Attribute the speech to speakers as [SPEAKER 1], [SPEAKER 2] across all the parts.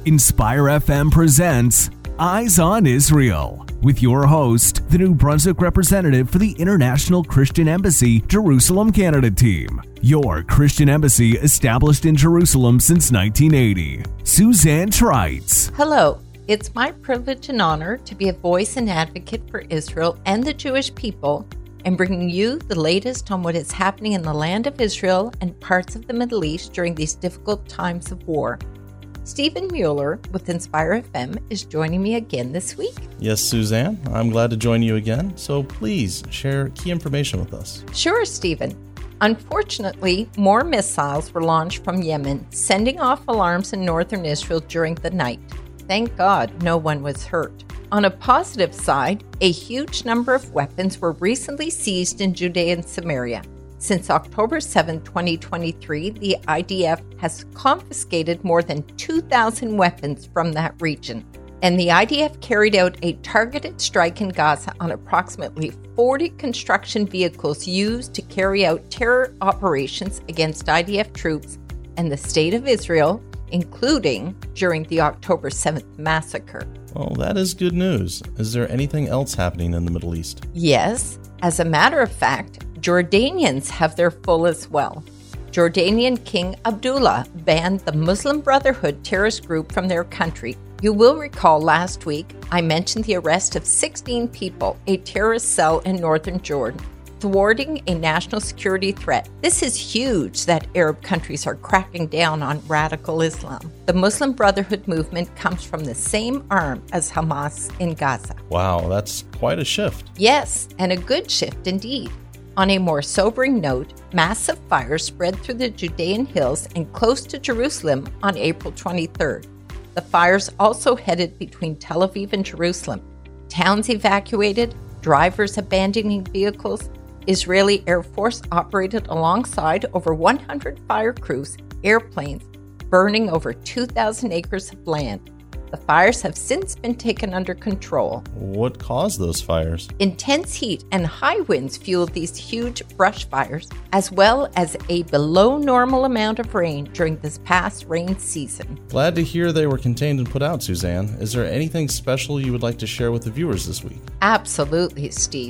[SPEAKER 1] Inspire FM presents Eyes on Israel with your host, the New Brunswick representative for the International Christian Embassy Jerusalem Canada team. Your Christian embassy established in Jerusalem since 1980. Suzanne Trites.
[SPEAKER 2] Hello. It's my privilege and honor to be a voice and advocate for Israel and the Jewish people and bringing you the latest on what is happening in the land of Israel and parts of the Middle East during these difficult times of war. Stephen Mueller with Inspire FM is joining me again this week.
[SPEAKER 3] Yes, Suzanne, I'm glad to join you again. So please share key information with us.
[SPEAKER 2] Sure, Stephen. Unfortunately, more missiles were launched from Yemen, sending off alarms in northern Israel during the night. Thank God no one was hurt. On a positive side, a huge number of weapons were recently seized in Judea and Samaria. Since October 7, 2023, the IDF has confiscated more than 2,000 weapons from that region. And the IDF carried out a targeted strike in Gaza on approximately 40 construction vehicles used to carry out terror operations against IDF troops and the State of Israel, including during the October 7th massacre.
[SPEAKER 3] Well, that is good news. Is there anything else happening in the Middle East?
[SPEAKER 2] Yes. As a matter of fact, Jordanians have their full as well. Jordanian King Abdullah banned the Muslim Brotherhood terrorist group from their country. You will recall last week I mentioned the arrest of 16 people, a terrorist cell in northern Jordan, thwarting a national security threat. This is huge that Arab countries are cracking down on radical Islam. The Muslim Brotherhood movement comes from the same arm as Hamas in Gaza.
[SPEAKER 3] Wow, that's quite a shift.
[SPEAKER 2] Yes, and a good shift indeed. On a more sobering note, massive fires spread through the Judean hills and close to Jerusalem on April 23rd. The fires also headed between Tel Aviv and Jerusalem. Towns evacuated, drivers abandoning vehicles. Israeli Air Force operated alongside over 100 fire crews, airplanes, burning over 2,000 acres of land. The fires have since been taken under control.
[SPEAKER 3] What caused those fires?
[SPEAKER 2] Intense heat and high winds fueled these huge brush fires, as well as a below normal amount of rain during this past rain season.
[SPEAKER 3] Glad to hear they were contained and put out, Suzanne. Is there anything special you would like to share with the viewers this week?
[SPEAKER 2] Absolutely, Steve.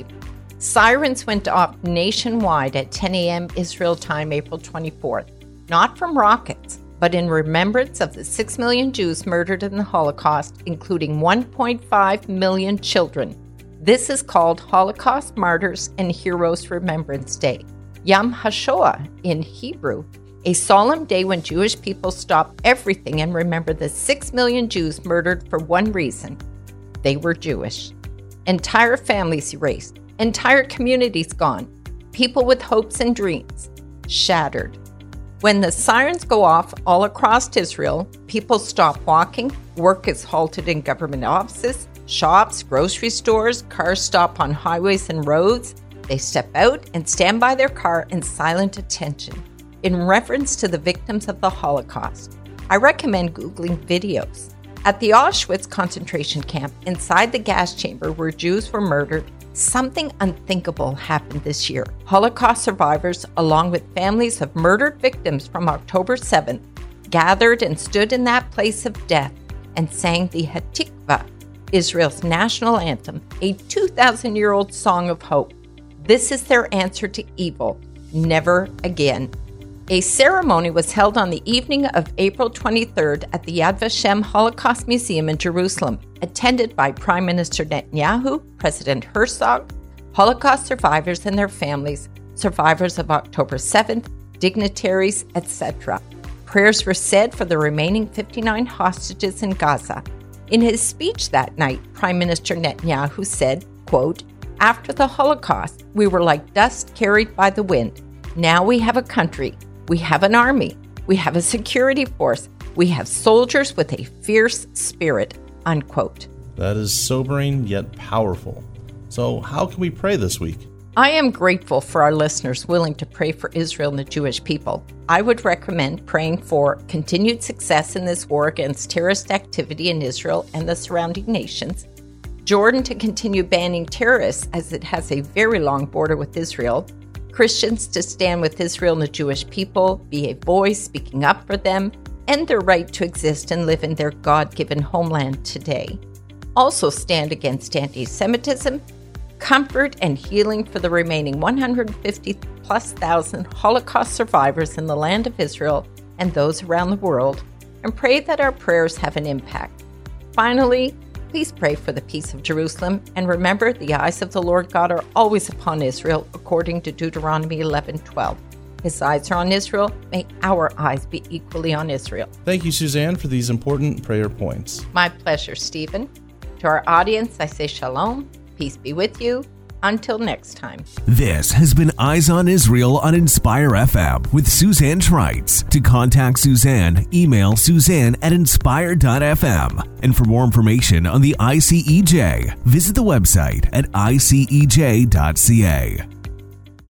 [SPEAKER 2] Sirens went off nationwide at 10 a.m. Israel time, April 24th. Not from rockets, but in remembrance of the 6 million Jews murdered in the Holocaust, including 1.5 million children. This is called Holocaust Martyrs and Heroes Remembrance Day, Yom HaShoah in Hebrew, a solemn day when Jewish people stop everything and remember the 6 million Jews murdered for one reason: they were Jewish. Entire families erased. Entire communities gone. People with hopes and dreams shattered. When the sirens go off all across Israel, people stop walking, work is halted in government offices, shops, grocery stores, cars stop on highways and roads. They step out and stand by their car in silent attention, in reverence to the victims of the Holocaust. I recommend Googling videos. At the Auschwitz concentration camp, inside the gas chamber where Jews were murdered, something unthinkable happened this year. Holocaust survivors, along with families of murdered victims from October 7th, gathered and stood in that place of death and sang the Hatikva, Israel's national anthem, a 2,000-year-old song of hope. This is their answer to evil: never again. A ceremony was held on the evening of April 23rd at the Yad Vashem Holocaust Museum in Jerusalem, attended by Prime Minister Netanyahu, President Herzog, Holocaust survivors and their families, survivors of October 7th, dignitaries, etc. Prayers were said for the remaining 59 hostages in Gaza. In his speech that night, Prime Minister Netanyahu said, quote, "After the Holocaust, we were like dust carried by the wind. Now we have a country. We have an army. We have a security force. We have soldiers with a fierce spirit," unquote.
[SPEAKER 3] That is sobering yet powerful. So how can we pray this week?
[SPEAKER 2] I am grateful for our listeners willing to pray for Israel and the Jewish people. I would recommend praying for continued success in this war against terrorist activity in Israel and the surrounding nations, Jordan to continue banning terrorists as it has a very long border with Israel, Christians to stand with Israel and the Jewish people, be a voice speaking up for them, and their right to exist and live in their God-given homeland today. Also stand against anti-Semitism, comfort and healing for the remaining 150,000+ Holocaust survivors in the land of Israel and those around the world, and pray that our prayers have an impact. Finally, please pray for the peace of Jerusalem, and remember the eyes of the Lord God are always upon Israel, according to Deuteronomy 11:12. His eyes are on Israel. May our eyes be equally on Israel.
[SPEAKER 3] Thank you, Suzanne, for these important prayer points.
[SPEAKER 2] My pleasure, Stephen. To our audience, I say shalom. Peace be with you. Until next time.
[SPEAKER 1] This has been Eyes on Israel on Inspire FM with Suzanne Schreitz. To contact Suzanne, email suzanne@inspire.fm. And for more information on the ICEJ, visit the website at icej.ca.